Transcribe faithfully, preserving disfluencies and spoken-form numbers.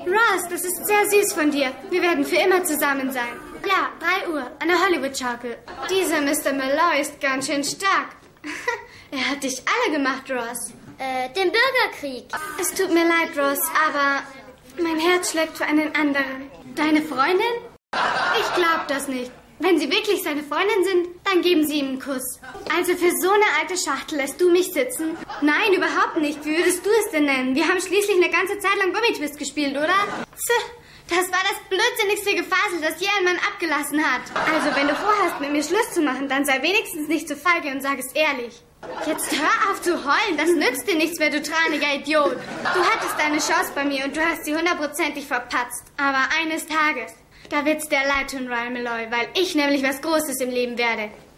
Ross, das ist sehr süß von dir. Wir werden für immer zusammen sein. Ja, drei Uhr, an der Hollywood-Schaukel. Dieser Mister Malloy ist ganz schön stark. Er hat dich alle gemacht, Ross. Äh, den Bürgerkrieg. Es tut mir leid, Ross, aber mein Herz schlägt für einen anderen. Deine Freundin? Ich glaub das nicht. Wenn Sie wirklich seine Freundin sind, dann geben Sie ihm einen Kuss. Also für so eine alte Schachtel lässt du mich sitzen? Nein, überhaupt nicht. Wie würdest du es denn nennen? Wir haben schließlich eine ganze Zeit lang Gummitwist gespielt, oder? Zäh, das war das blödsinnigste Gefasel, das je ein Mann abgelassen hat. Also wenn du vorhast, mit mir Schluss zu machen, dann sei wenigstens nicht so feige und sag es ehrlich. Jetzt hör auf zu heulen, das nützt dir nichts mehr, du traniger Idiot. Du hattest deine Chance bei mir und du hast sie hundertprozentig verpatzt. Aber eines Tages, da wird's dir leid tun, Ryan Malloy, weil ich nämlich was Großes im Leben werde.